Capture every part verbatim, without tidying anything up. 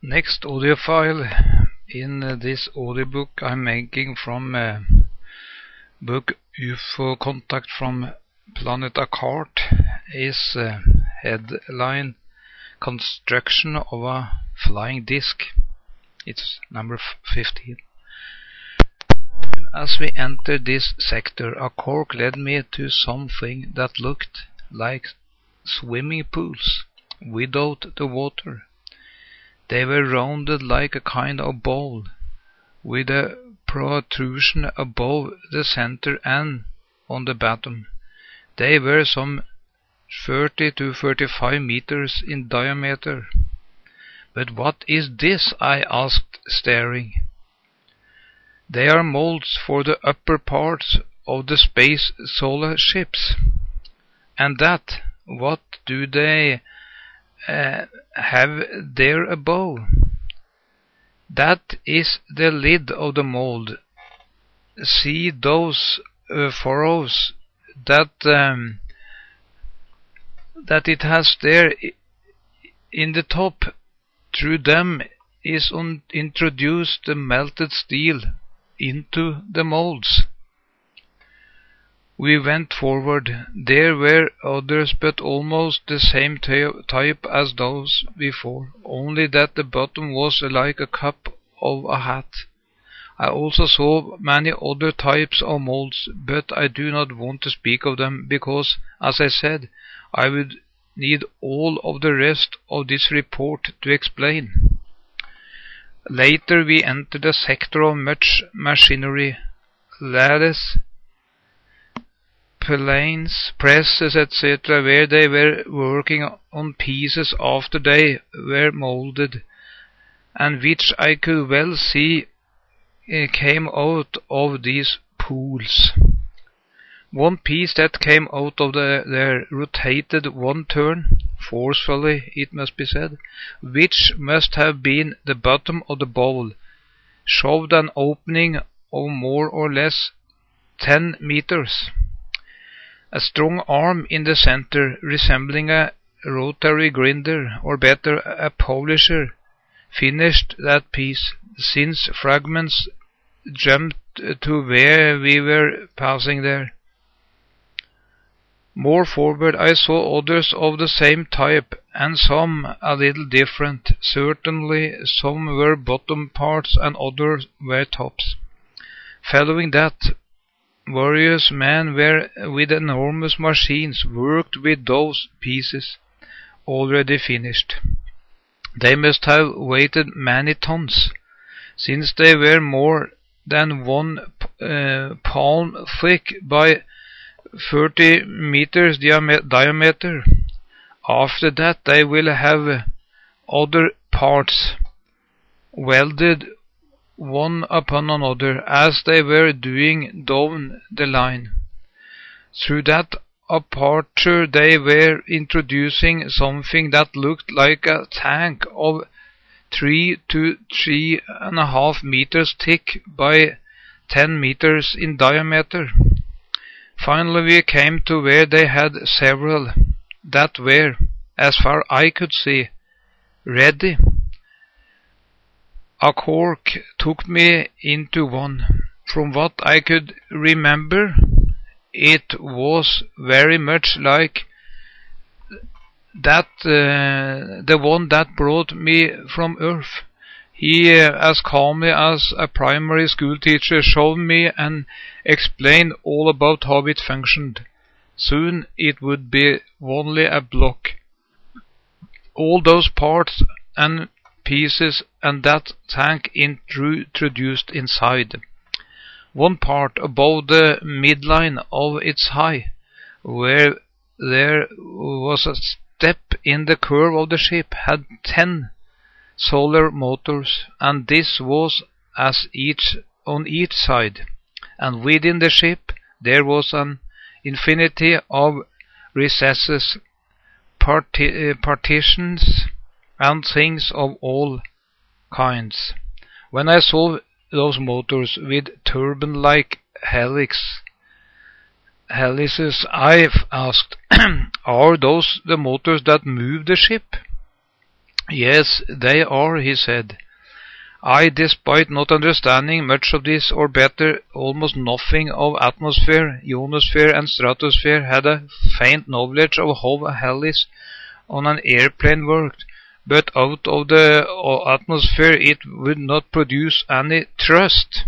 Next audio file in uh, this audiobook I'm making from uh, book U F O Contact from Planet Akart is uh, headline Construction of a Flying Disc. It's number fifteen. As we entered this sector, a cork led me to something that looked like swimming pools without the water. They were rounded like a kind of bowl, with a protrusion above the center and on the bottom. They were some thirty to thirty-five meters in diameter. But what is this? I asked, staring. They are molds for the upper parts of the space solar ships. And that, what do they uh, have there above? That is the lid of the mold. See those uh, furrows that um, that it has there in the top. Through them is un- introduced the melted steel into the molds. We went forward. There were others, but almost the same t- type as those before, only that the bottom was like a cup of a hat. I also saw many other types of molds, but I do not want to speak of them, because, as I said, I would need all of the rest of this report to explain. Later we entered a sector of much machinery, lathes, planes, presses, et cetera, where they were working on pieces after they were molded, and which I could well see uh, came out of these pools. One piece that came out of the, there rotated one turn, forcefully it must be said, which must have been the bottom of the bowl, showed an opening of more or less ten meters. A strong arm in the center, resembling a rotary grinder, or better, a polisher, finished that piece, since fragments jumped to where we were passing there. More forward I saw others of the same type, and some a little different. Certainly some were bottom parts and others were tops. Following that, various men were with enormous machines worked with those pieces already finished. They must have weighed many tons, since they were more than one uh, palm thick by thirty meters diam- diameter. After that they will have other parts welded one upon another, as they were doing down the line. Through that aperture they were introducing something that looked like a tank of three to three and a half meters thick by ten meters in diameter. Finally we came to where they had several that were, as far I could see, ready. A cork took me into one. From what I could remember, it was very much like that uh, the one that brought me from Earth. He, uh, as calmly as a primary school teacher, showed me and explained all about how it functioned. Soon it would be only a block. All those parts and pieces and that tank introduced inside. One part above the midline of its height, where there was a step in the curve of the ship, had ten solar motors, and this was as each on each side. And within the ship there was an infinity of recesses, parti- uh, partitions, and things of all kinds. When I saw those motors with turbine-like helix, helices, I asked, are those the motors that move the ship? Yes, they are, he said. I, despite not understanding much of this, or better, almost nothing of atmosphere, ionosphere and stratosphere, had a faint knowledge of how a helix on an airplane worked, but out of the atmosphere it would not produce any thrust.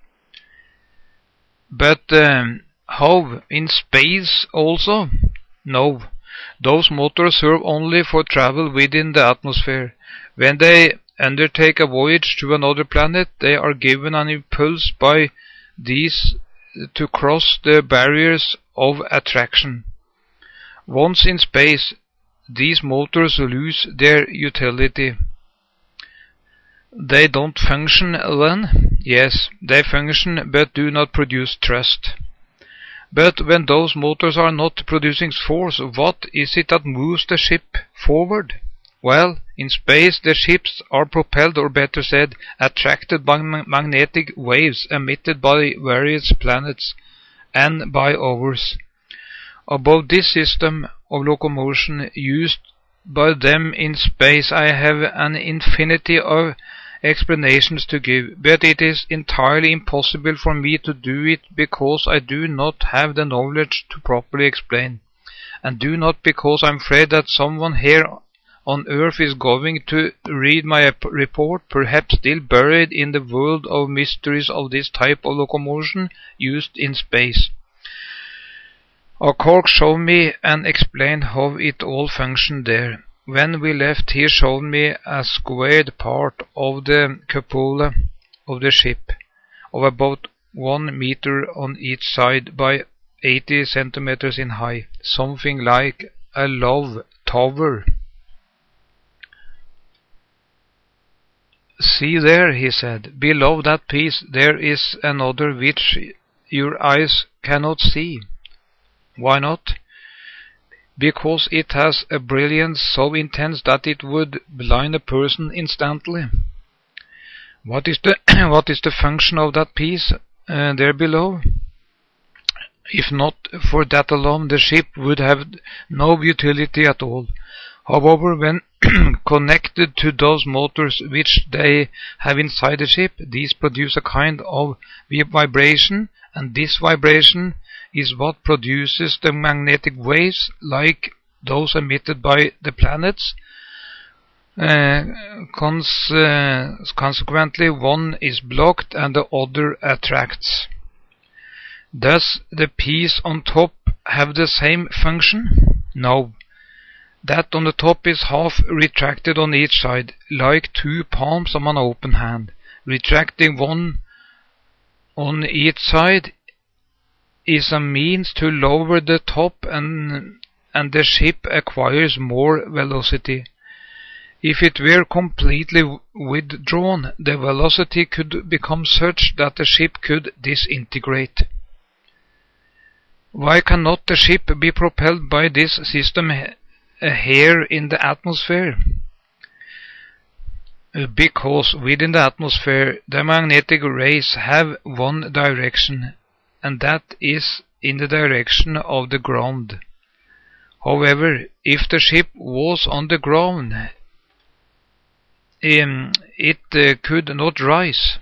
But um, how? In space also? No. Those motors serve only for travel within the atmosphere. When they undertake a voyage to another planet, they are given an impulse by these to cross the barriers of attraction. Once in space, these motors lose their utility. They don't function then? Yes, they function but do not produce thrust. But when those motors are not producing force, what is it that moves the ship forward? Well, in space the ships are propelled, or better said, attracted by ma- magnetic waves emitted by various planets and by ours. About this system of locomotion used by them in space I have an infinity of explanations to give, but it is entirely impossible for me to do it because I do not have the knowledge to properly explain, and do not because I am afraid that someone here on earth is going to read my report, perhaps still buried in the world of mysteries of this type of locomotion used in space. O'Cork showed me and explained how it all functioned there. When we left, he showed me a squared part of the cupola of the ship, of about one meter on each side by eighty centimeters in height, something like a love tower. See there, he said, below that piece there is another which your eyes cannot see. Why not? Because it has a brilliance so intense that it would blind a person instantly. What is the what is the function of that piece uh, there below? If not for that alone, the ship would have no utility at all. However, when connected to those motors which they have inside the ship, these produce a kind of vibration, and this vibration is what produces the magnetic waves like those emitted by the planets. Uh, cons uh, consequently, one is blocked and the other attracts. Does the piece on top have the same function? No. That on the top is half retracted on each side, like two palms of an open hand. Retracting one on each side is a means to lower the top, and, and the ship acquires more velocity. If it were completely withdrawn, the velocity could become such that the ship could disintegrate. Why cannot the ship be propelled by this system here in the atmosphere? Because within the atmosphere the magnetic rays have one direction, and that is in the direction of the ground. However, if the ship was on the ground, um, it uh, could not rise.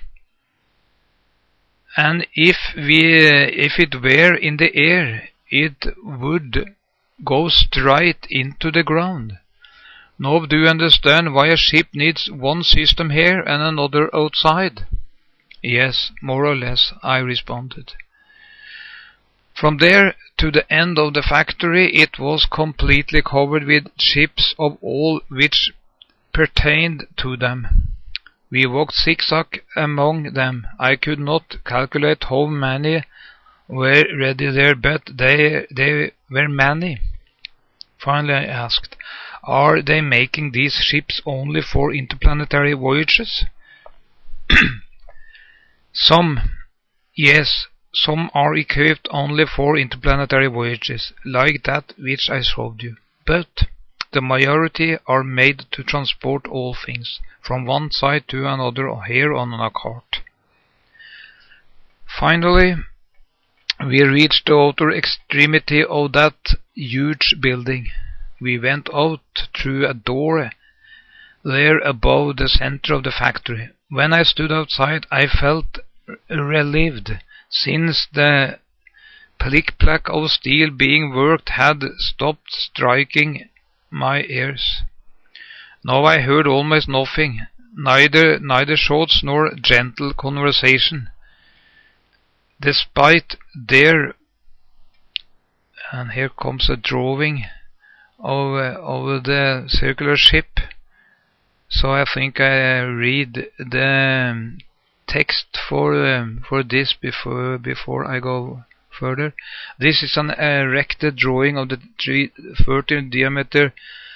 And if we, uh, if it were in the air, it would go straight into the ground. Now do you understand why a ship needs one system here and another outside? Yes, more or less, I responded. From there to the end of the factory it was completely covered with ships of all which pertained to them. We walked zigzag among them. I could not calculate how many were ready there, but they, they were many. Finally I asked, are they making these ships only for interplanetary voyages? Some, yes, some are equipped only for interplanetary voyages, like that which I showed you. But the majority are made to transport all things, from one side to another here on a cart. Finally, we reached the outer extremity of that huge building. We went out through a door there above the center of the factory. When I stood outside, I felt relieved, since the plick-plack of steel being worked had stopped striking my ears. Now I heard almost nothing, neither neither shouts nor gentle conversation, despite their, and here comes a drawing of, uh, of the circular ship. So I think I read the text for um, for this before before I go further. This is an erected drawing of the thirty diameter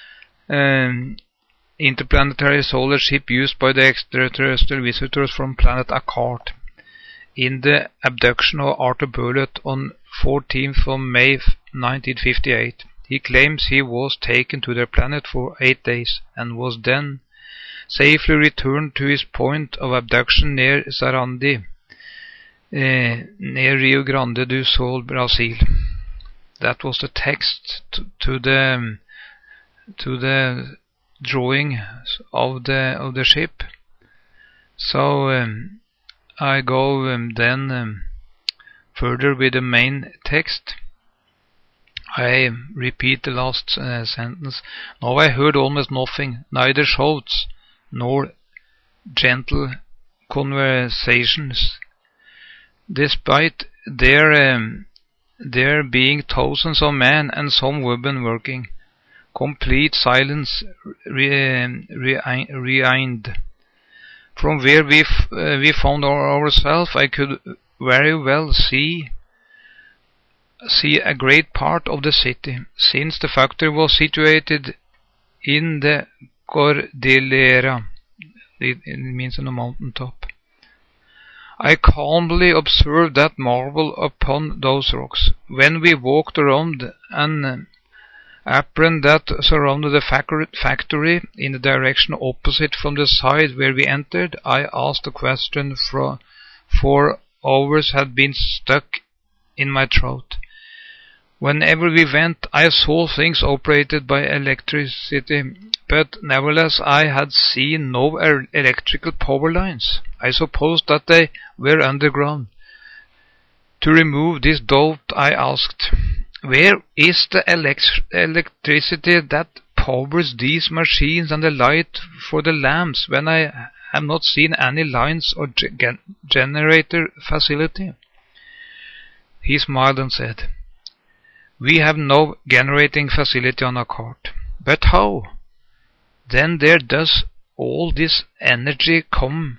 um, interplanetary solar ship used by the extraterrestrial visitors from planet Akkad in the abduction of Arthur Burlett on fourteenth of May nineteen fifty-eight. He claims he was taken to their planet for eight days and was then safely returned to his point of abduction near Sarandi, uh, near Rio Grande do Sul, Brazil. That was the text to, to the to the drawing of the of the ship. So um, I go um, then um, further with the main text. I repeat the last uh, sentence. Now I heard almost nothing, neither shouts nor gentle conversations, despite there um, there being thousands of men and some women working. Complete silence re- re- reigned. From where we f- uh, we found our- ourselves, I could very well see see a great part of the city, since the factory was situated in the Cordillera. It, it means on a mountain top. I calmly observed that marble upon those rocks. When we walked around an apron that surrounded the factory in the direction opposite from the side where we entered, I asked a question for, for hours had been stuck in my throat. Whenever we went, I saw things operated by electricity, but nevertheless I had seen no er- electrical power lines. I supposed that they were underground. To remove this doubt, I asked, where is the elect- electricity that powers these machines and the light for the lamps when I have not seen any lines or ge- generator facility? He smiled and said, we have no generating facility on Akkad. But how? Then there does all this energy come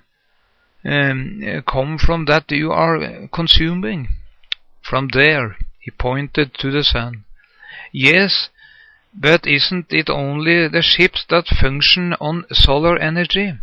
um, come from that you are consuming? From there, he pointed to the sun. Yes, but isn't it only the ships that function on solar energy?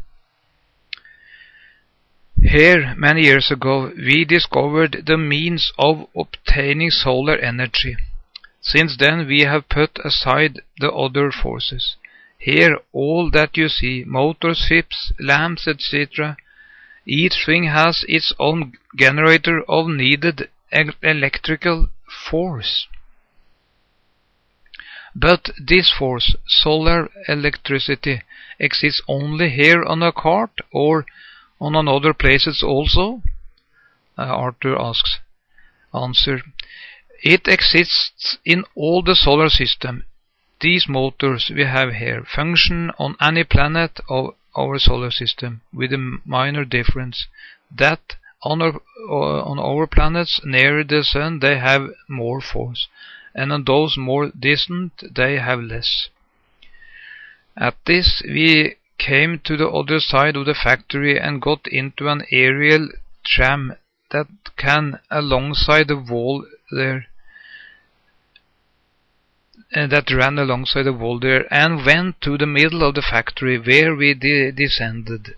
Here, many years ago, we discovered the means of obtaining solar energy. Since then we have put aside the other forces. Here all that you see, motors, ships, lamps, et cetera, each thing has its own generator of needed e- electrical force. But this force, solar electricity, exists only here on Akkad or on other places also? Uh, Arthur asks. Answer. It exists in all the solar system. These motors we have here function on any planet of our solar system, with a minor difference that on our, uh, on our planets near the sun they have more force, and on those more distant they have less. At this we came to the other side of the factory and got into an aerial tram that can alongside the wall there uh, that ran alongside the wall there and went to the middle of the factory where we de- descended.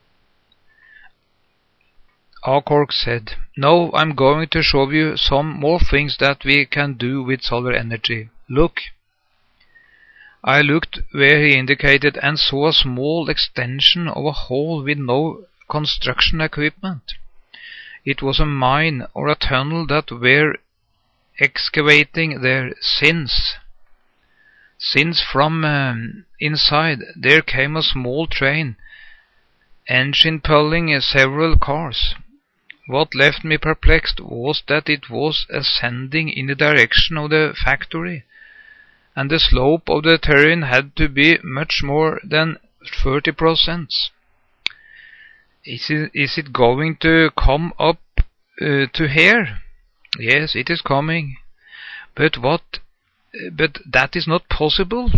Alcork said, "Now I'm going to show you some more things that we can do with solar energy. Look." I looked where he indicated and saw a small extension of a hall with no construction equipment. It was a mine or a tunnel that were excavating there since. since from um, inside there came a small train, engine pulling several cars. What left me perplexed was that it was ascending in the direction of the factory, and the slope of the terrain had to be much more than thirty percent. Is it, is it going to come up uh, to here? Yes, it is coming. But what? But that is not possible.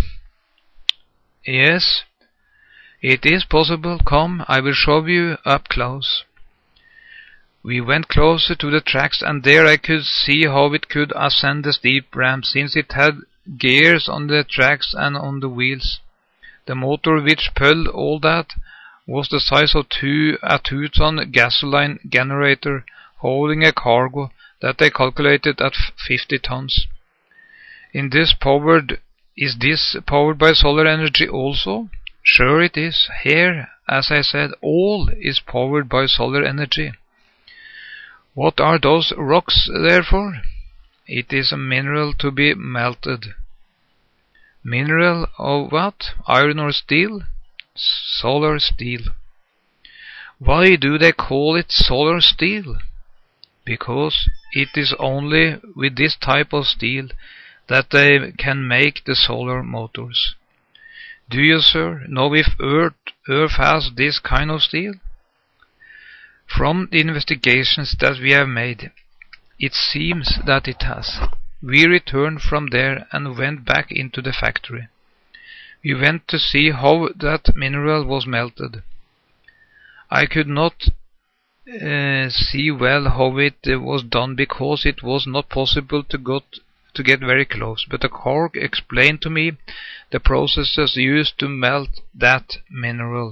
Yes, it is possible. Come, I will show you up close. We went closer to the tracks, and there I could see how it could ascend the steep ramp, since it had gears on the tracks and on the wheels. The motor which pulled all that was the size of two, a two-ton gasoline generator holding a cargo that they calculated at fifty tons. In this powered, is this powered by solar energy also? Sure it is. Here, as I said, all is powered by solar energy. What are those rocks there for? It is a mineral to be melted. Mineral of what? Iron or steel? Solar steel. Why do they call it solar steel? Because it is only with this type of steel that they can make the solar motors. Do you, sir, know if Earth, Earth has this kind of steel? From the investigations that we have made, it seems that it has. We returned from there and went back into the factory. We went to see how that mineral was melted. I could not uh, see well how it uh, was done, because it was not possible to got to get very close, but the clerk explained to me the processes used to melt that mineral.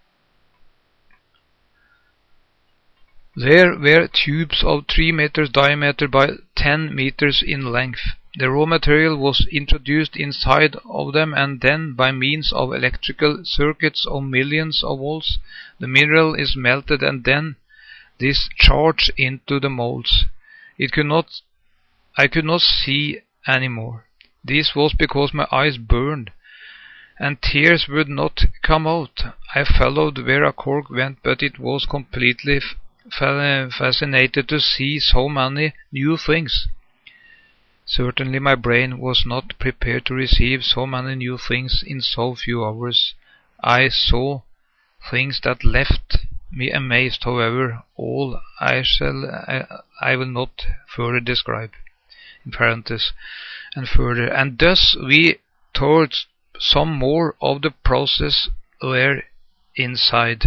There were tubes of three meters diameter by ten meters in length. The raw material was introduced inside of them, and then by means of electrical circuits of millions of volts, the mineral is melted and then discharged into the molds. It could not I could not see any more. This was because my eyes burned, and tears would not come out. I followed where a cork went, but it was completely fa fascinated to see so many new things. Certainly my brain was not prepared to receive so many new things in so few hours. I saw things that left me amazed, however, all I shall I, I will not further describe. In parentheses, and further, and thus we towards some more of the process were inside.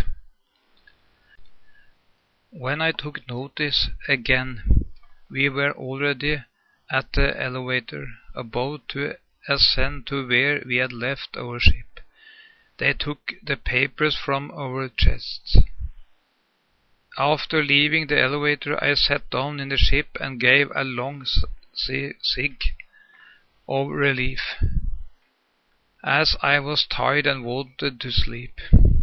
When I took notice again, we were already at the elevator, about to ascend to where we had left our ship. They took the papers from our chests. After leaving the elevator, I sat down in the ship and gave a long sig of relief, as I was tired and wanted to sleep.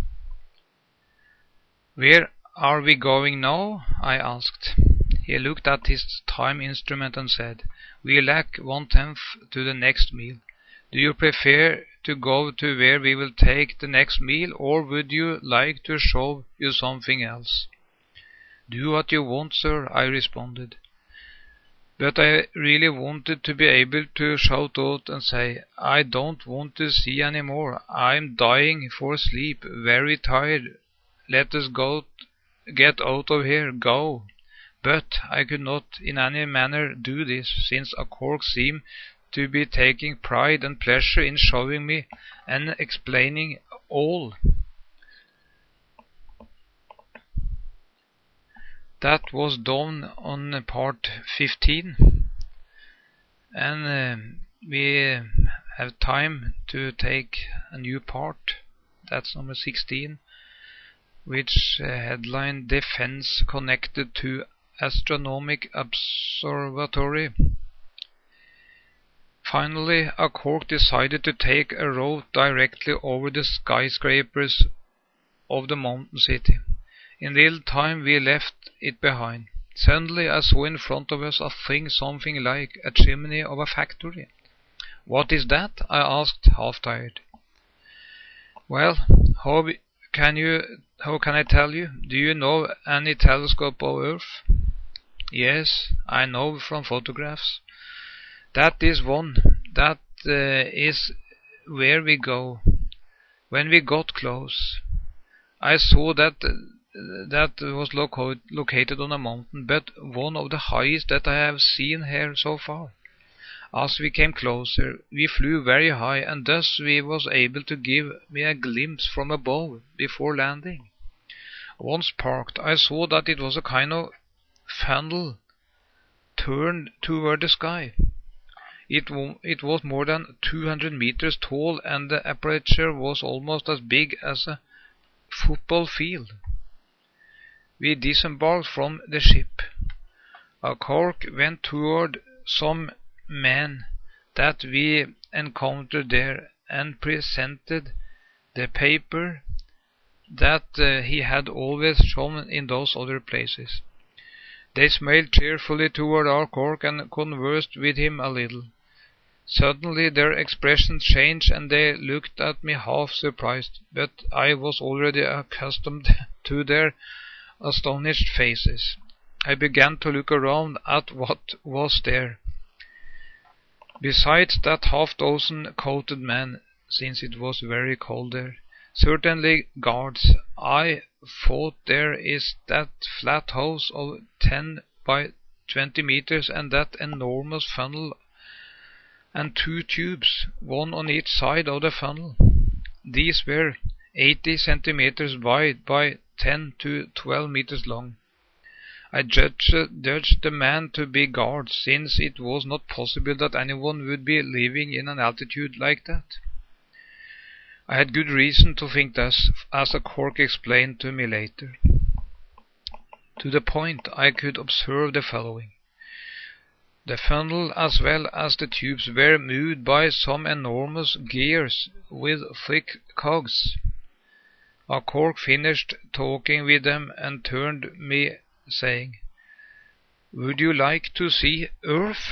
Where are we going now? I asked. He looked at his time instrument and said, We lack one-tenth to the next meal. Do you prefer to go to where we will take the next meal, or would you like to show you something else? Do what you want, sir, I responded. But I really wanted to be able to shout out and say, I don't want to see any more. I'm dying for sleep, very tired. Let us go, get out of here, go. But I could not in any manner do this, since a cork seemed to be taking pride and pleasure in showing me and explaining all. That was done on part fifteen, and uh, we have time to take a new part. That's number sixteen, which uh, headline Defense Connected to Astronomic Observatory. Finally, a cork decided to take a route directly over the skyscrapers of the mountain city. In little time we left it behind. Suddenly I saw in front of us a thing something like a chimney of a factory. What is that? I asked, half-tired. Well, how can you, how can I tell you? Do you know any telescope of Earth? Yes, I know from photographs. That is one. That uh, is where we go. When we got close, I saw that uh, that was loco located on a mountain, but one of the highest that I have seen here so far. As we came closer, we flew very high, and thus we was able to give me a glimpse from above before landing. Once parked, I saw that it was a kind of funnel turned toward the sky. It, it was more than two hundred meters tall, and the aperture was almost as big as a football field. We disembarked from the ship. Our cork went toward some man that we encountered there and presented the paper that uh, he had always shown in those other places. They smiled cheerfully toward our cork and conversed with him a little. Suddenly their expressions changed, and they looked at me half surprised, but I was already accustomed to their astonished faces. I began to look around at what was there. Besides that half dozen coated men, since it was very cold there, certainly guards, I thought there is that flat house of ten by twenty meters and that enormous funnel and two tubes, one on each side of the funnel. These were eighty centimeters wide by ten to twelve meters long. I judged, judged the man to be guards, since it was not possible that anyone would be living in an altitude like that. I had good reason to think thus, as the cork explained to me later. To the point, I could observe the following. The funnel as well as the tubes were moved by some enormous gears with thick cogs. Our cork finished talking with them and turned me, saying, "Would you like to see Earth?"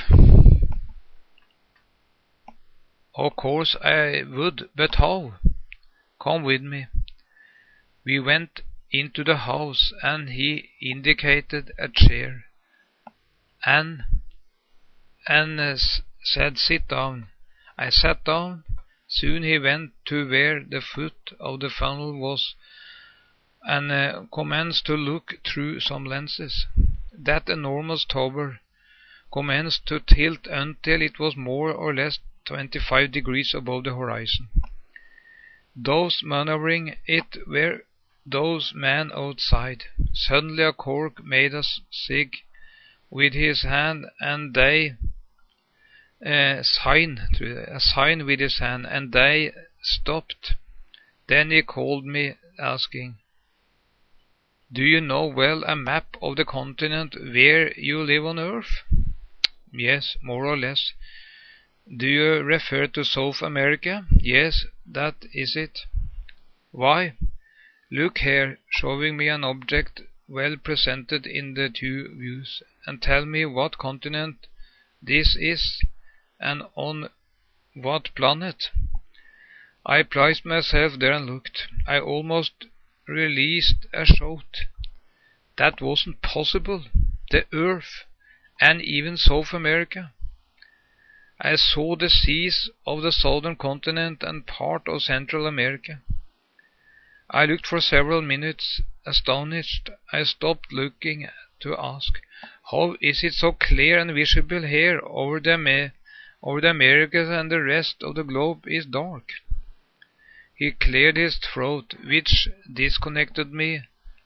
Of course I would, but how? Come with me. We went into the house, and he indicated a chair, and, and uh, said, "Sit down." I sat down. Soon he went to where the foot of the funnel was, and uh, commenced to look through some lenses. That enormous tower commenced to tilt until it was more or less twenty-five degrees above the horizon. Those maneuvering it were those men outside. Suddenly a cork made a sig with his hand, and they uh, sign, a sign with his hand, and they stopped. Then he called me, asking, "Do you know well a map of the continent where you live on Earth?" "Yes, more or less." "Do you refer to South America?" "Yes, that is it." "Why?" "Look here," showing me an object well presented in the two views, "and tell me what continent this is, and on what planet." I placed myself there and looked. I almost released a shout. That wasn't possible. The Earth, and even South America. I saw the seas of the southern continent and part of Central America. I looked for several minutes, astonished. I stopped looking to ask, "How is it so clear and visible here over the, over the Americas, and the rest of the globe is dark?" He cleared his throat, which disconnected me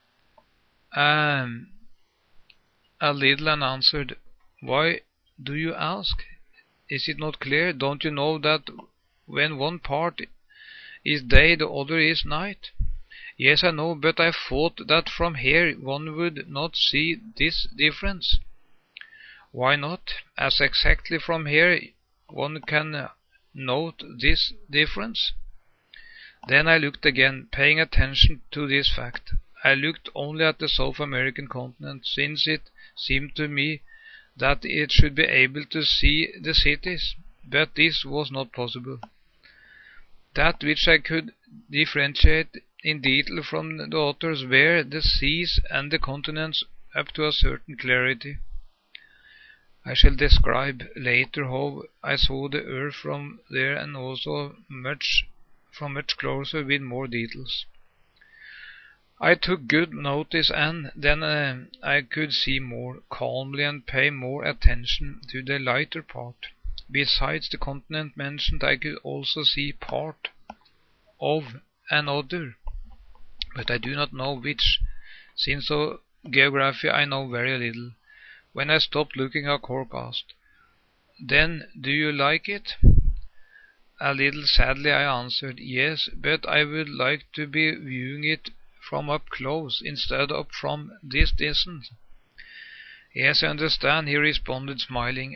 um, a little, and answered, "Why do you ask? Is it not clear? Don't you know that when one part is day, the other is night?" "Yes, I know, but I thought that from here one would not see this difference." "Why not? As exactly from here one can note this difference." Then I looked again, paying attention to this fact. I looked only at the South American continent, since it seemed to me that it should be able to see the cities. but this was not possible. That which I could differentiate in detail from the others were the seas and the continents up to a certain clarity. I shall describe later how I saw the earth from there, and also much from much closer with more details. I took good notice, and then uh, I could see more calmly and pay more attention to the lighter part. Besides the continent mentioned, I could also see part of another, but I do not know which, since of geography I know very little. When I stopped looking, Cork asked, "Then do you like it?" A little sadly I answered, "Yes, but I would like to be viewing it from up close instead of from this distance." "Yes, I understand," he responded, smiling.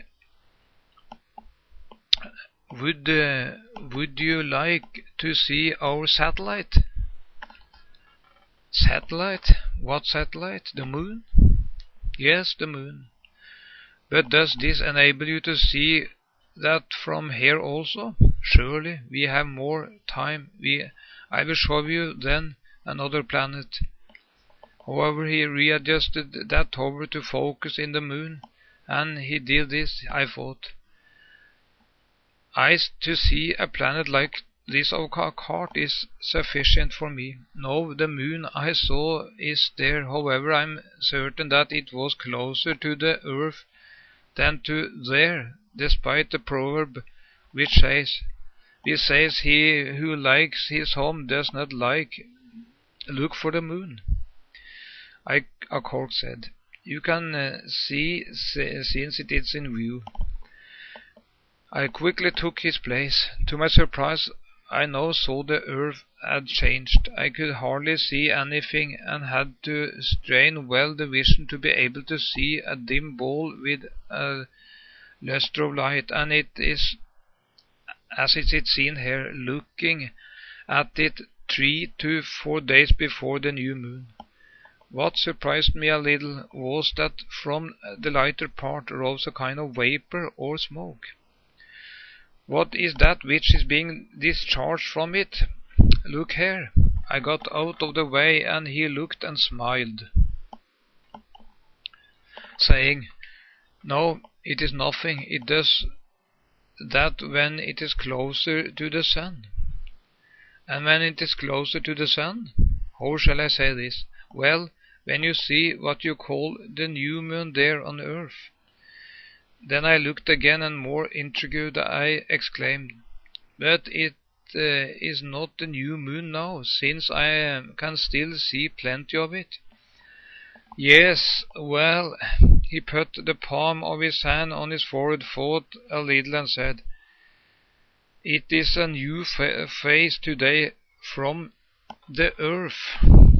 Would uh, would you like to see our satellite?" "Satellite? What satellite? The moon?" "Yes, the moon. But does this enable you to see that from here also?" "Surely. We have more time. We I will show you then another planet." However, he readjusted that tower to focus in the moon, and he did this, I thought. I to see a planet like this of Cart is sufficient for me. No, the moon I saw is there. However, I am certain that it was closer to the earth than to there, despite the proverb which says, which says he who likes his home does not like look for the moon. I, Cork said, "You can uh, see since it is in view." I quickly took his place. To my surprise, I now saw the earth had changed. I could hardly see anything, and had to strain well the vision to be able to see a dim ball with a lustre of light, and it is as it is seen here, looking at it three to four days before the new moon. What surprised me a little was that from the lighter part rose a kind of vapor or smoke. "What is that which is being discharged from it? Look here." I got out of the way, and he looked and smiled, saying, "No, it is nothing. It does that when it is closer to the sun." "And when it is closer to the sun?" "How shall I say this? Well, when you see what you call the new moon there on earth." Then I looked again, and more intrigued, I exclaimed, "But it uh, is not the new moon now, since I uh, can still see plenty of it." "Yes, well," he put the palm of his hand on his forehead, thought a little, and said, "It is a new fa face today from the earth."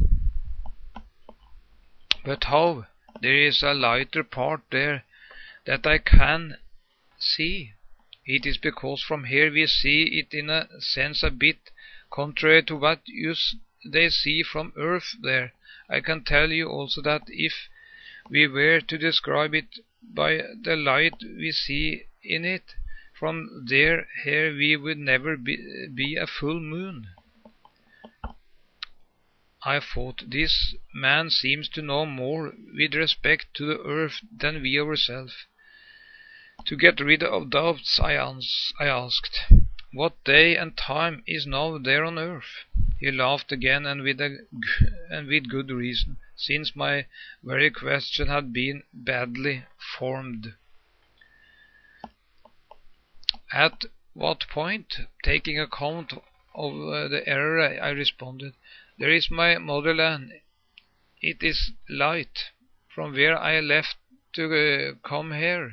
"But how? There is a lighter part there that I can see." "It is because from here we see it in a sense a bit contrary to what you they see from earth there. I can tell you also that if we were to describe it by the light we see in it from there here, we would never be, be a full moon." I thought, this man seems to know more with respect to the earth than we ourselves. To get rid of doubts, I, ans I asked, "What day and time is now there on earth?" He laughed again, and with, a, and with good reason, since my very question had been badly formed. "At what point, taking account of uh, the error," I responded, "there is my motherland. It is light, from where I left to uh, come here."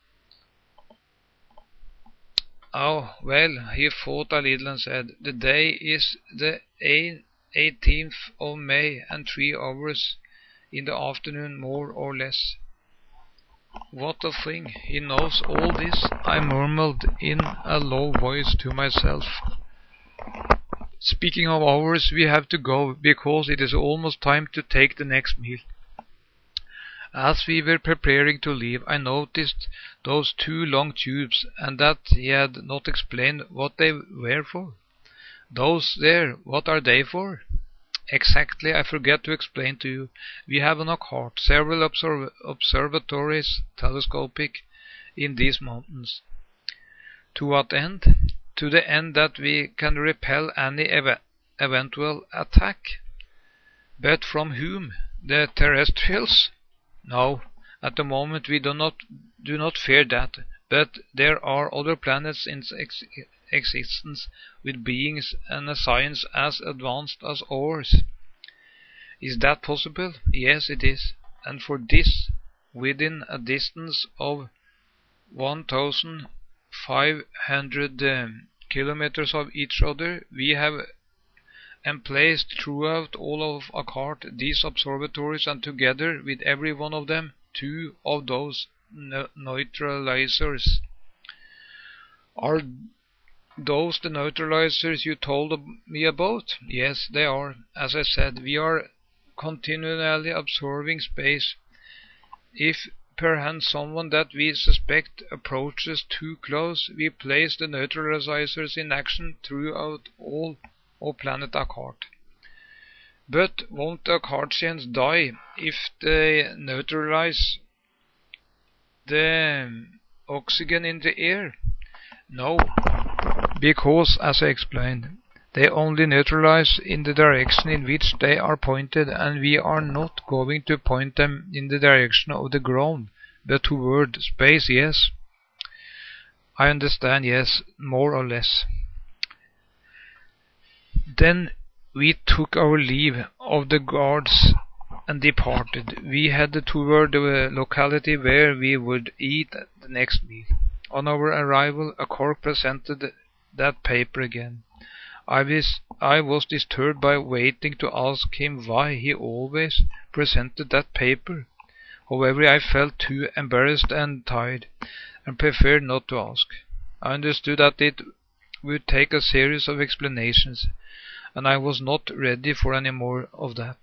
"Oh, well," he thought a little and said, "the day is the eighteenth of May, and three hours in the afternoon, more or less." "What a thing! He knows all this," I murmured in a low voice to myself. "Speaking of hours, we have to go, because it is almost time to take the next meal." As we were preparing to leave, I noticed those two long tubes, and that he had not explained what they were for. Those there, what are they for? Exactly, I forget to explain to you. We have on our cart several observ observatories, telescopic, in these mountains. To what end? To the end that we can repel any ev eventual attack. But from whom? The terrestrials? No, at the moment we do not do not fear that, but there are other planets in ex existence with beings and a science as advanced as ours. Is that possible? Yes, it is. And for this, within a distance of one thousand five hundred um, kilometers of each other, we have emplaced throughout all of our cart these observatories, and together with every one of them, two of those ne neutralizers. Are those the neutralizers you told me about? Yes, they are. As I said, we are continually observing space. If perchance someone that we suspect approaches too close, we place the neutralizers in action throughout all of planet Akkad. But won't the Akkardians die if they neutralize the oxygen in the air? No, because, as I explained, they only neutralize in the direction in which they are pointed, and we are not going to point them in the direction of the ground, but toward space. Yes, I understand, yes, more or less. Then we took our leave of the guards and departed. We headed toward the locality where we would eat the next meal. On our arrival, a clerk presented that paper again. I was, I was disturbed by waiting to ask him why he always presented that paper. However, I felt too embarrassed and tired, and preferred not to ask. I understood that it would take a series of explanations, and I was not ready for any more of that.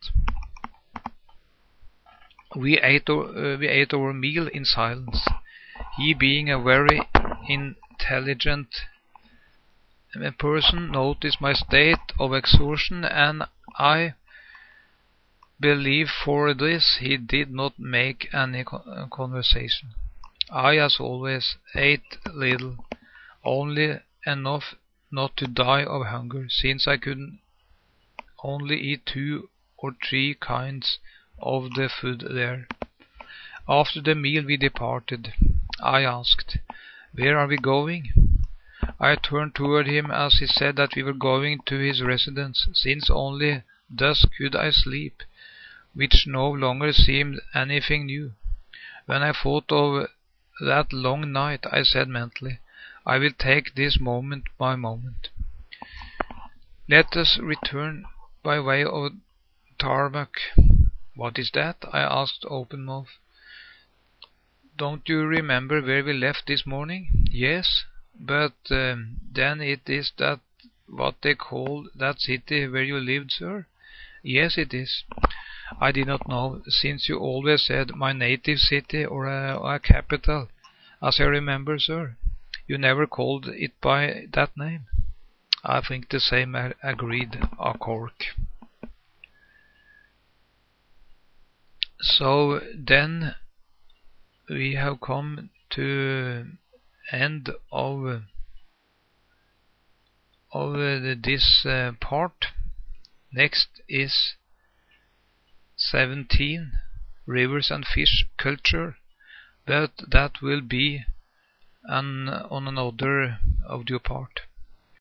We ate our, uh, we ate our meal in silence. He, being a very intelligent person, noticed my state of exhaustion, and I believe for this he did not make any conversation. I, as always, ate little, only enough not to die of hunger, since I could only eat two or three kinds of the food there. After the meal we departed. I asked, "Where are we going?" I turned toward him as he said that we were going to his residence, since only thus could I sleep, which no longer seemed anything new. When I thought of that long night, I said mentally, "I will take this moment by moment." Let us return by way of Tarmac. What is that? I asked open-mouthed. Don't you remember where we left this morning? Yes, but um, then it is that what they call that city where you lived, sir? Yes, it is. I did not know, since you always said my native city or a, a capital. As I remember, sir, you never called it by that name. I think the same, agreed Cork. So then we have come to end of of uh, this uh, part. Next is seventeen, rivers and fish culture, but that will be an on another audio part.